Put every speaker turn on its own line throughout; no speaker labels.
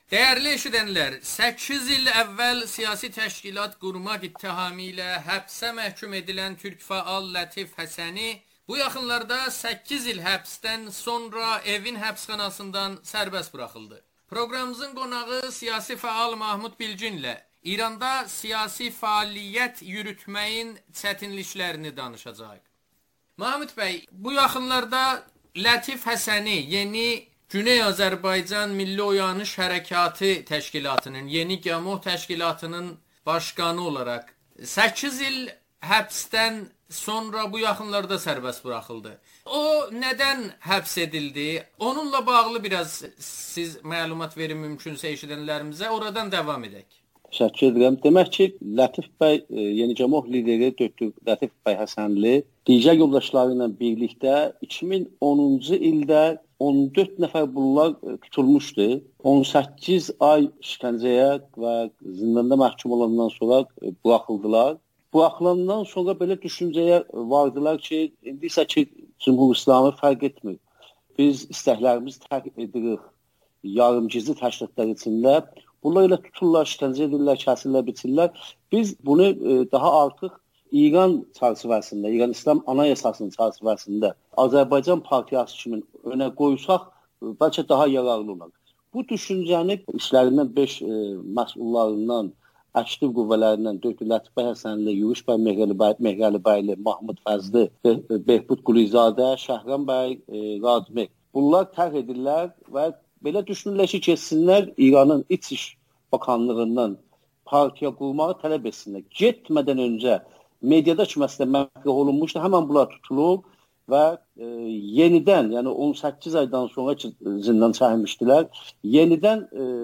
Dəyərli eşidənlər, 8 il əvvəl siyasi təşkilat qurmaq ittihamı ilə həbsə məhkum edilən türk faal Lətif Həsəni bu yaxınlarda 8 il həbsdən sonra evin həbsxanasından sərbəst buraxıldı. Proqramımızın qonağı siyasi faal Mahmud Bilginlə İranda siyasi fəaliyyət yürütməyin çətinliklərini danışacağıq. Mahmud bəy, bu yaxınlarda Lətif Həsəni yeni Güney Azərbaycan Milli Oyanış Hərəkatı Təşkilatının, Yeni Gəmoh Təşkilatının başqanı olaraq 8 il həbsdən sonra bu yaxınlarda sərbəst buraxıldı. O nədən həbs edildi? Onunla bağlı biraz siz məlumat verin mümkünsə eşidənlərimizə, oradan davam edək.
Təşəkkür edirəm. Demək ki, Lətif bəy, Yeni Gəmoh lideri Dr. Lətif bəy Həsənli digər yoldaşları ilə birlikdə 2010-cu ildə 14 nəfər bunlar tutulmuşdu. 18 ay işgəncəyə və zindanda məhkum olandan sonra buraxıldılar. Buraxılandan sonra belə düşüncəyə vardılar ki, indi isə ki, Cümhur İslamı fərq etmir. Biz istəklərimizi tərk edirik yarımgizli təşkilatlar içində. Bunlar ilə tuturlar, işgəncə edirlər, kəsirlər, bitirlər. Biz bunu daha artıq İran çərçivəsində, İran İslam Anayasasının çərçivəsində Azərbaycan partiyası kimi önə qoysaq, bəlkə daha yararlı olar. Bu düşüncəni işlərindən 5 məsullarından, əkstiv qüvvələrindən Dr. Lətif bəy Həsənli, Yürüş bəy Mehrəli bəyli, Mahmud Fəzli, Behbud Qulizadə, Şəhram bəy Radimik. Bunlar tərk edirlər və belə düşünürlər ki, keçsinlər İranın İç Bakanlığından partiya qurmağı tələb etsinlər. Getmədən öncə mediada ki, məsələ məhkəmə olunmuşdu, həmən bunlar tutulub və yenidən, yəni 18 aydan sonra ki, zindan çəkilmişdilər, yenidən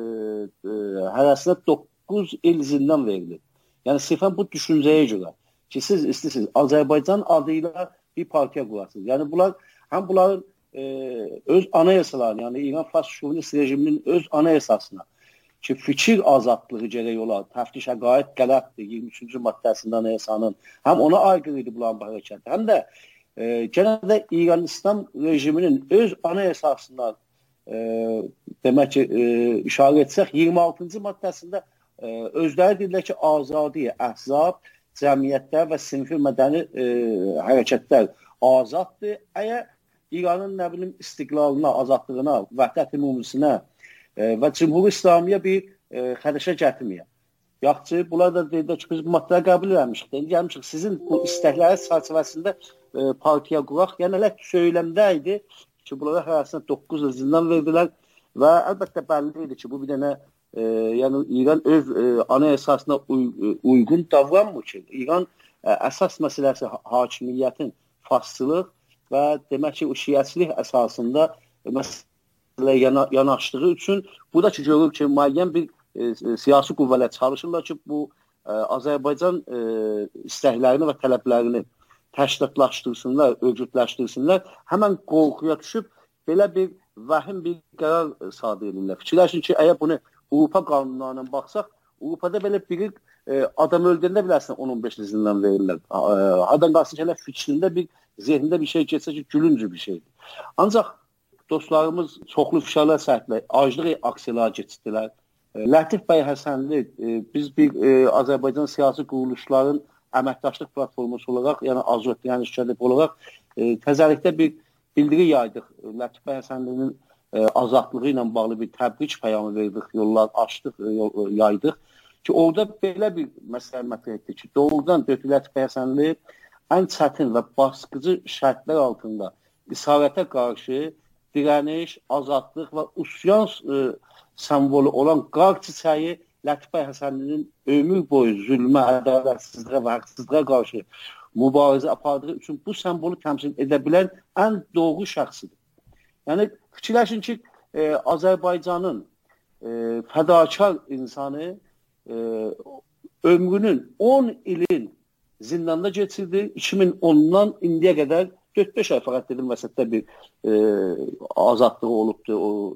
hərəsinə 9 il zindan verilir. Yəni, sirfən bu düşüncəyə görə ki, siz istəyirsiniz, Azərbaycan adıyla bir partiya qurasınız. Yəni, həm bunların öz anayasalarını, yəni İran Fars şovinist rejiminin öz anayasasına ki, fikir azadlığı gərək olar, təftiş əqaid qələtdir, 23-cü maddəsində anayasanın, həm ona aykırı idi bunların bu hərəkəti, həm də genə də İran İslam rejiminin öz anayasasından demək ki, işarə etsək, 26-cı maddəsində özləri deyirlər ki, azadi, əhzab, cəmiyyətlər və sinfi mədəni hərəkətlər azaddır. Əgər İranın nə bilim istiqlalına, azadlığına, vəhdət ümumisinə və Cümhur İslamiyə bir xədişə gətirməyə. Yaxçı, bunlar da deyirlər ki, biz bu maddələri qəbul eləmişik. Gəlmişik, sizin bu istəkləri çərçivəsində partiya quraq. Yəni, elə söyləmdə idi ki, bunlara hərəsinə 9 il zindan verdilər və əlbəttə bəlli idi ki, bu bir dənə yəni İran öz anayasasına uyğun davranmır ki, İran əsas məsələsi hakimiyyətin faslılıq və demək ki, o şiəçilik əsasında məsələyə yanaşdığı üçün bu da ki, görür ki, müəyyən bir siyasi qüvvələr çalışırlar ki, bu Azərbaycan istəklərini və tələblərini təşkilatlaşdırsınlar, örgütləşdirsinlər, həmən qorxuya düşüb belə bir vəhim bir qərar sadır edirlər. Fikirləşin ki, əgər bunu Avropa qanunlarına baxsaq, Avropada belə biri adam öldürəndə bilərsən 10-15 izindən verirlər. Hadan qalsın ki, fikrində bir zehnində bir şey geçsə ki, gülüncü bir şeydir. Ancaq dostlarımız çoxlu fişarlar səhətlər, aclıq aksiyalar geçdilər. Lətif bəy Həsənli, biz bir Azərbaycan siyasi quruluşların əməkdaşlıq platforması olaraq, yəni Azot, yəni şirkət olaraq təzəlikdə bir bildiri yaydıq. Lətif bəy Həsənlinin azadlığı ilə bağlı bir təbrik pəyamı verdik, yollar açdıq, yaydıq ki, orada belə bir məsələ mətrəh etdik ki, doğrudan Dr. Lətif bəy Həsənli ən çətin və baskıcı şərtlər altında isarətə qarşı dirəniş, azadlıq və üsyan sembolü olan qar çiçəyi Lətif bəy Həsənlinin ömür boyu zülmə, ədalətsizliyə və haqsızlığa qarşı mübarizə apardığı üçün bu sembolü təmsil edə bilən ən doğru şəxsidir. Yəni, fikirləşin ki, Azərbaycanın fədakar insanı ömrünün 10 ilin zindanda geçirdi. 2010-dan indiyə qədər 4-5 ay fəqət dedim vəsətdə bir azadlığı olubdur. O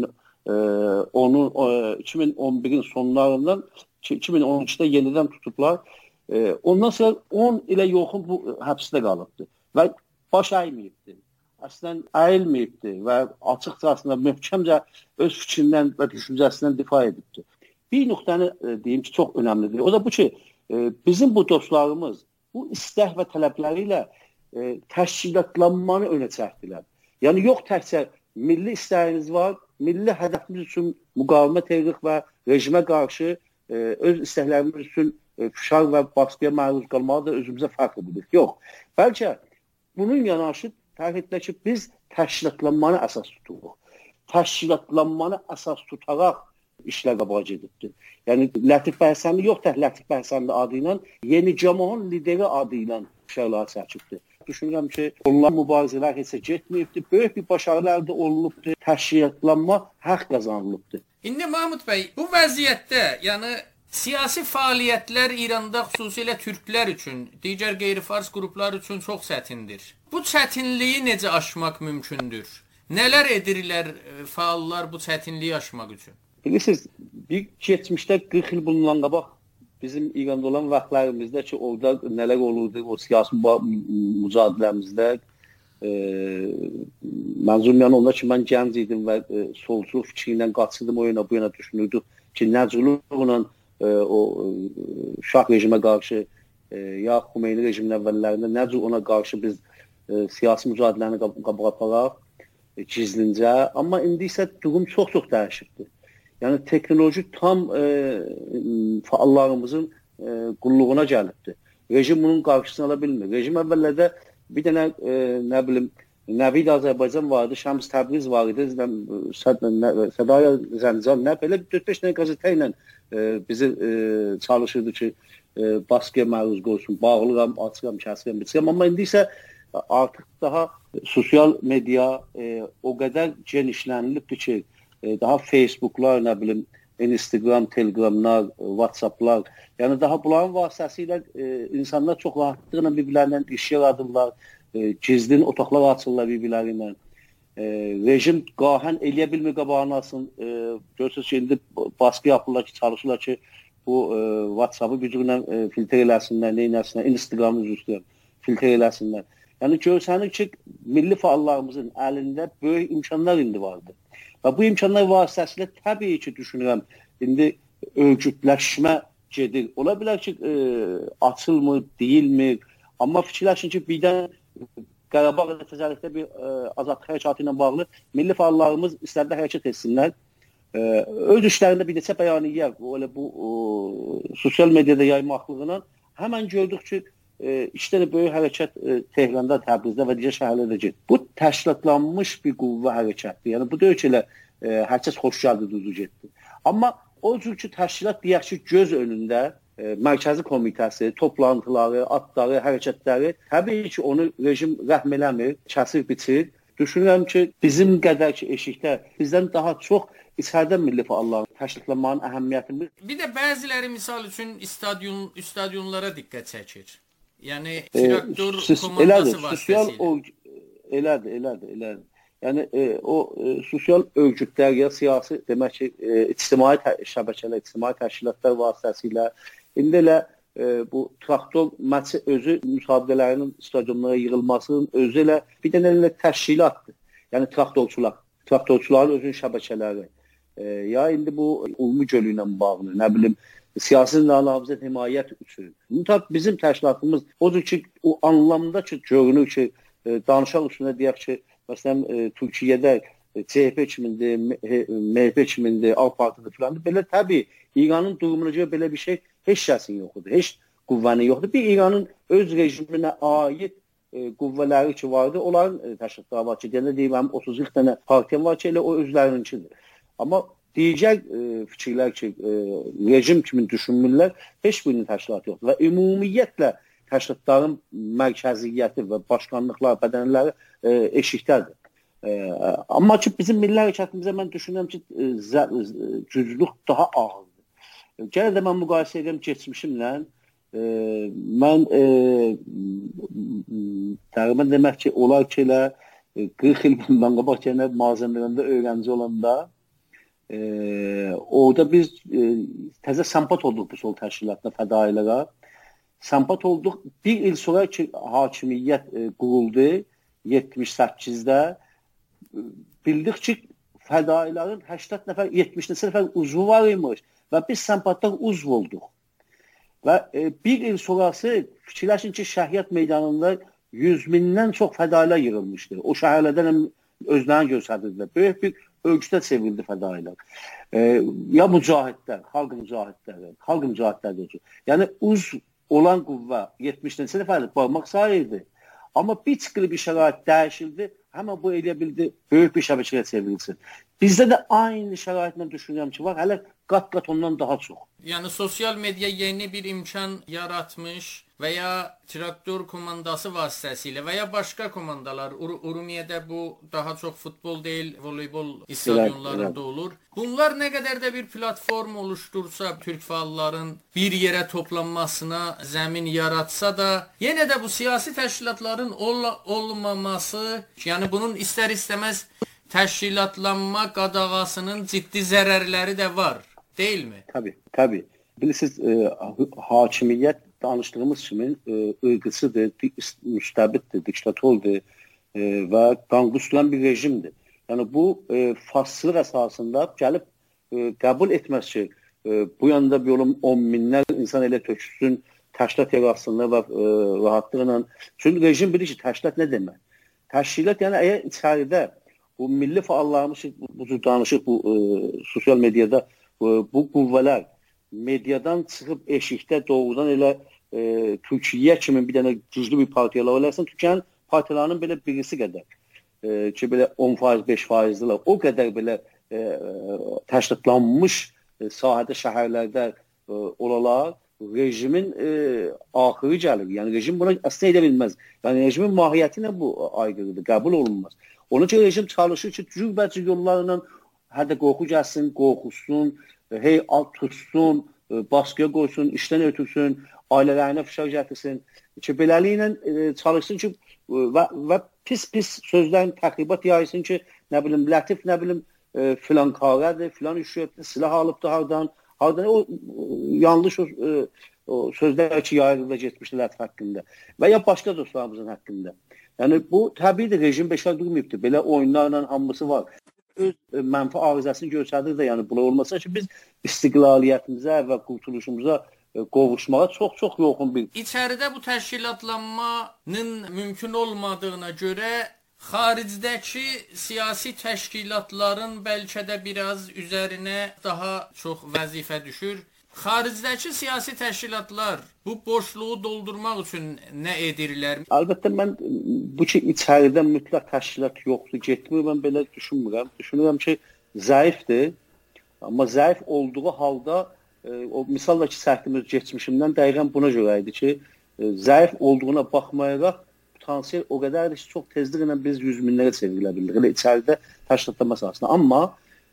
2011-in sonlarından 2012-də yenidən tutublar. Ondan sonra 10 ilə yoxun bu həbsdə qalıbdır və baş əyməyibdir. əslən əyilməyibdir və açıq-açıq möhkəmcə öz fikrindən və düşüncəsindən difa edibdir. Bir nöqtəni deyim ki, çox önəmlidir. O da bu ki, bizim bu dostlarımız bu istək və tələbləri ilə təşkilatlanmanı önə çəkdilər. Yəni, yox təkcə milli istəyiniz var, milli hədəfimiz üçün müqavimət edirik və rejimə qarşı öz istəklərimiz üçün fişar və baskıya məruz qalmağı da özümüzə fərq edirik. Yox. Bəlkə bunun yanaşı tərk edilir ki, biz təşkilatlanmanı əsas tuturuq. Təşkilatlanmanı əsas tutaraq işlər qabağa gedibdir. Yəni, Lətif bəy Həsənli yox tək Lətif bəy Həsənli adı ilə, Yeni Cəmohun lideri adı ilə işlərlər çəkibdir. Düşünürəm ki, onlar mübarizələr heç getməyibdir, böyük bir başarı əldə olunubdur, təşkilatlanma haqq qazanılıbdır.
İndi Mahmud bəy, bu vəziyyətdə, yəni siyasi fəaliyyətlər İranda xüsusilə türklər üçün, digər qeyri-fars qruplar üçün çox çətindir. Bu çətinliyi necə aşmaq mümkündür? Nələr edirlər fəallar bu çətinliyi aşmaq üçün?
Bilirsiniz, bir keçmişdə 40 il bundan qabaq bizim İranda olan vaxtlarımızda ki, orada nələr olurdu, o siyasi mücadiləmizdə mənzum onda ki, mən gənc idim və solçuluq fikri ilə qaçırdım, o yana bu yana düşünürdük ki, nəculuqla o şah rejimə qarşı ya Xumeyni rejimin əvvəllərində nəcul ona qarşı biz siyasi mücadiləni qabağa aparaq gizlincə, amma indi isə durum çox-çox dəyişibdir. Yəni, teknoloji tam fəallarımızın qulluğuna gəlibdir. Rejim bunun qarşısını ala bilmir. Rejim əvvəllərdə bir dənə, nə bilim, Nəvid Azərbaycan vardı, Şəms Təbriz var idi, Sədaya Zəncan, belə 4-5 dənə qəzetə ilə bizi çalışırdı ki, baskıya məruz qoysun, bağlıram, açıram, kəsirəm, bitirəm. Amma indi isə artıq daha sosial media o qədər genişlənilibdir ki, daha Facebooklar, nə bilim, Instagram, Telegramlar, WhatsApplar, yəni daha bunların vasitəsilə insanlar çox rahatlıqla bir-birlərindən iş yaradırlar, gizlin otaqlar açırlar bir-birləri ilə. Rejim qahən eləyə bilmir qabağını alsın. Görürsünüz ki, indi baskı yapırlar ki, çalışırlar ki, bu WhatsApp-ı bir cürlə filtr eləsinlər, neynəsinlər, Instagram-ı üzrə filtr eləsinlər. Yəni görsənir ki, milli fəallarımızın əlində böyük imkanlar indi vardır. Və bu imkanlar vasitəsilə təbii ki, düşünürəm, indi örgütləşmə gedir. Ola bilər ki, açılmır, deyilmir. Amma fikirləşin ki, birdən Qarabağ nəticəlikdə bir azadlıq hərəkatı ilə bağlı milli fəallarımız istərdə hərəkət etsinlər. Öz işlərində bir neçə bəyaniyyə bu sosial mediada yaymaqlığına həmən gördük ki, iki dənə böyük hərəkət Tehranda, Təbrizdə və digər şəhərlərdə gedir. Bu təşkilatlanmış bir qüvvə hərəkətdir. Yəni bu deyil ki, hər kəs xoş gəldi, düzü getdi. Amma o cür ki, təşkilat deyək ki, göz önündə mərkəzi komitəsi, toplantıları, adları, hərəkətləri təbii ki, onu rejim rəhm eləmir, kəsir, biçir. Düşünürəm ki, bizim qədər ki, eşikdə bizdən daha çox içəridə milli fəalların təşkilatlanmanın əhəmiyyətini.
Bir də bəziləri misal üçün stadionlara diqqət çəkir. Yəni traktor komandası vasitəsilə.
Elədir. Yəni o sosial örgütlər ya siyasi demək ki, ictimai şəbəkələr, ictimai təşkilatlar vasitəsilə indi elə bu traktor məçi özü müsabiqələrinin stadionlara yığılmasının özü elə bir dənə təşkilatdır. Yəni traktorçuların özünün şəbəkələri. Ya indi bu Ulmu gölü ilə bağlı, nə bilim, siyasi namizəd himayət üçün. Bizim təşkilatımız odur ki, o anlamda ki, görünür ki, danışaq üstündə deyək ki, məsələn, Türkiyədə CHP kimindir, MHP kimindir, AK Partidir filan. Belə təbii, İranın durumuna görə belə bir şey heç kəsin yoxdur, heç qüvvənin yoxdur. Bir İranın öz rejiminə aid qüvvələri ki vardı, onların təşkilatları var ki, deyirəm, 30-40 dənə partiya var ki, elə o özlərininkidir. Amma digər fikirlər ki, rejim kimi düşünmürlər, heç birinin təşkilatı yoxdur. Və ümumiyyətlə təşkilatların mərkəziyyəti və başkanlıqlar, bədənləri eşikdədir. Amma ki, bizim milli hərəkətimizə mən düşünürəm ki, güclük daha ağırdır. Gələ də mən müqayisə edirəm geçmişimlə. Mən təqribən demək ki, olar ki, elə 40 il bundan qabaq ki, malzəmələrində öyrənci olanda orada biz təzə səmpat olduq bu sol təşkilatına, fədailərə. Səmpat olduq. Bir il sonra ki, hakimiyyət quruldu. 78-də bildik ki, fədailərin 80 nəfər, 70 nəfər uzvu var imiş və biz səmpatlar uzv olduq. Və bir il sonrası fikirləşin ki, Şəhiyyat meydanında 100 mindən çox fədailər yığılmışdır. O şəhərlərdən özlərini göstərdilər. Böyük bir ölçüdə çevrildi fədailər. Ya mücahidlər, xalq mücahidləri. Yəni uzv olan qüvvə 70 nəfərlik barmaq sayırdı. Amma bir çıxılı bir şərait dəyişildi, həmən bu eləyə bildi, böyük bir şəbəkəyə çevrilsin. Bizdə də aynı şəraitlə düşünürəm ki, var, hələ qat-qat ondan daha çox.
Yəni sosial media yeni bir imkan yaratmış və ya traktor komandası vasitəsilə və ya başqa komandalar, Urumiyədə bu daha çox futbol deyil, voleybol stadionlarında olur. Bunlar nə qədər də bir platform oluştursa, türk fəalların bir yerə toplanmasına zəmin yaratsa da, yenə də bu siyasi təşkilatların olmaması, yəni bunun istər-istəməz təşkilatlanma qadağasının ciddi zərərləri də var, deyilmi?
Tabii. Bilirsiniz, hakimiyyət danışdığımız kimi ırqçıdır, müstəbiddir, diktatordur və qanqusduran bir rejimdir. Yəni bu faslıq əsasında gəlib qəbul etməz ki, bu yanda bir 10 minlər insan elə tökülsün təşkilat yarasında və rahatlıqla. Çünki rejim bilir ki, təşkilat nə demək? Təşkilat, yəni əgər içəridə bu milli fəallarımız, bu cür danışıq, bu sosial mediada bu qüvvələr mediadan çıxıb eşikdə doğrudan elə Türkiyə kimi bir dənə güclü bir partiyalar olarsan, Türkiyənin partiyalarının belə birisi qədər ki, belə 10%, 5%'lar, o qədər belə təşkilatlanmış sahədə, şəhərlərdə olalar, rejimin axırı gəlir. Yəni rejim buna əslində edə bilməz. Yəni rejimin mahiyyəti ilə bu aygırıdır, qəbul olunmaz. Onun üçün rejim çalışır ki, cürbəcür yollarla hədə qorxu gəlsin, qorxusun, alt tutsun, baskıya qoysun, işdən ötürsün, ailələrinə fişar gətirsin ki, beləliklə çalışsın ki, və pis sözlərin təxribat yaysın ki, nə bilim, Lətif, nə bilim, filan qarədir, filan üşüyətdir, silah alıbdır hardan o yanlış o sözlər ki, yayılıb getmişdir Lətif haqqında və ya başqa dostlarımızın haqqında. Yəni, bu təbiidir, rejim beşər durmayıbdır, belə oyunlarla hamısı var. Öz mənfi arızəsini göstərir də, yəni bunlar olmasa ki, biz istiqlaliyyətimizə və qurtuluşumuza qovuşmağa çox yoxun bir.
İçəridə bu təşkilatlanmanın mümkün olmadığına görə xaricdəki siyasi təşkilatların bəlkə də biraz üzərinə daha çox vəzifə düşür. Xaricdəki siyasi təşkilatlar bu boşluğu doldurmaq üçün nə edirlər?
Əlbəttə, mən bu ki, içəridə mütləq təşkilat yoxdur, getmir, mən belə düşünmürəm. Düşünürəm ki, zəifdir, amma zəif olduğu halda, o misal da ki, səhvimiz geçmişimdən dəqiqən buna görə idi ki, zəif olduğuna baxmayaraq, potansiyel o qədərdir ki, çox tezliklə biz 100 minlərə çevrilə bildik, elə içəridə təşkilatlanma sahasında. Amma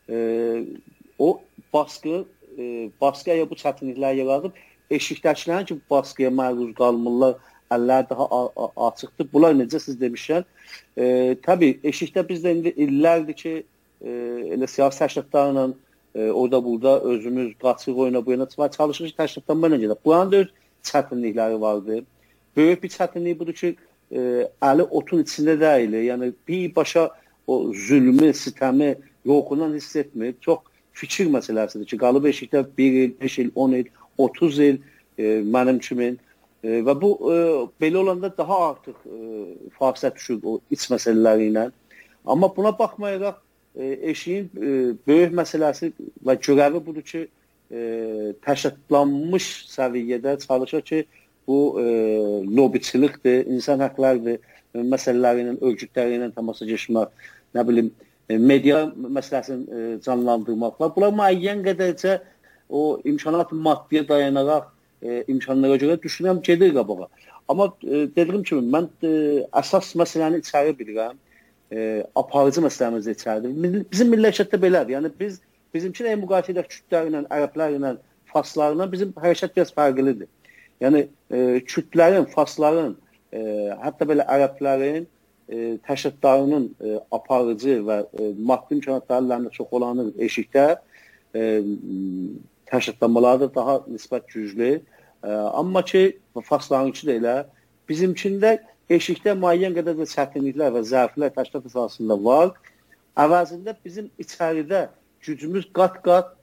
o baskıya bu çətinliklər yaradıb, eşikdəkilərin ki, baskıya məruz qalmırlar, əllər daha açıqdır. Bunlar necə siz demişlər? Təbii, eşikdə biz də indi illərdir ki, elə siyasi təşkilatlarla orada burada özümüz qaçıq oyuna bu yana çalışırıq ki, təşkilatlanma ilə gedək. Buranın da öz çətinlikləri vardır. Böyük bir çətinlik budur ki, əli otun içində deyil. Yəni, birbaşa o zülmü, sitəmi yoxundan hiss etmir. Çox fikir məsələsidir ki, qalıb eşikdə 1 il, 5 il, 10 il, 30 il mənim kimin və bu belə olanda daha artıq fasilə düşür o iç məsələləri ilə. Amma buna baxmayaraq eşiyin böyük məsələsi və görəvi budur ki, təşkilatlanmış səviyyədə çalışır ki, bu lobiçilikdir, insan haqlardır, məsələləri ilə, örgütləri ilə təmasa keçmək, nə bilim, media məsələsini canlandırmaq var. Bunlar müəyyən qədərcə o imkanat maddiyə dayanaraq imkanlara görə düşünürəm, gedir qabağa. Amma dediyim kimi, mən əsas məsələni içəri bilirəm, aparıcı məsələmiz də içəridir. Bizim millətdə belədir. Yəni, bizimki də müqayisə edək kürdlərlə, ərəblərlə, faslarla bizim hərəkət biraz fərqlidir. Yəni, kürdlərin, fasların, hətta belə ərəblərin təşkilatlarının aparıcı və maddi imkanatlarla çox olanı eşikdə təşkilatlanmaları da daha nisbət güclü. Amma ki, faslarınki də elə bizimkində eşikdə müəyyən qədər də çətinliklər və zəiflər təşkilat əsasında var. Əvəzində bizim içəridə gücümüz qat-qat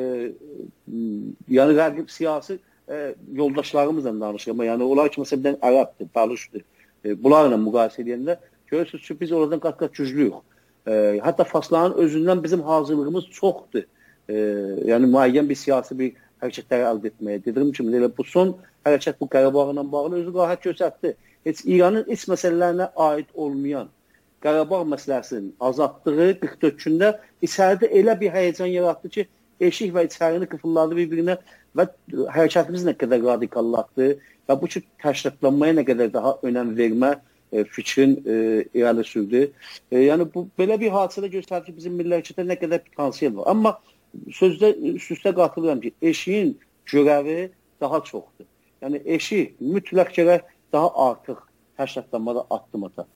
yəni rəqib siyasi yoldaşlarımızla danışır. Yəni onlar ki, məsələn, ərəbdir, balışdır. Bunlarla müqayisə edəndə görürsünüz ki, biz oradan qat-qat güclüyük. Hətta Faslanın özündən bizim hazırlığımız çoxdur. Yəni müəyyən bir siyasi bir hərəkətləri əldə etməyə. Dediyim kimi, elə bu son hərəkət bu Qarabağla bağlı özü rahat göstərdi. Heç İranın iç məsələlərinə aid olmayan Qarabağ məsələsinin azadlığı 44 gündə içəridə elə bir həyəcan yaratdı ki, eşik və içərini qıfılladı bir-birinə və hərəkətimiz nə qədər radikallaşdı və bu ki, təşkilatlanmaya nə qədər daha önəm vermə fikrin irəli sürdü. Yəni, bu belə bir hadisədə göstərir ki, bizim milli hərəkətdə nə qədər potansiyel var. Amma sözdə üst-üstə qatılıram ki, eşiyin görəvi daha çoxdur. Yəni, eşik mütləq gərək daha artıq təşkilatlanmada addım atar.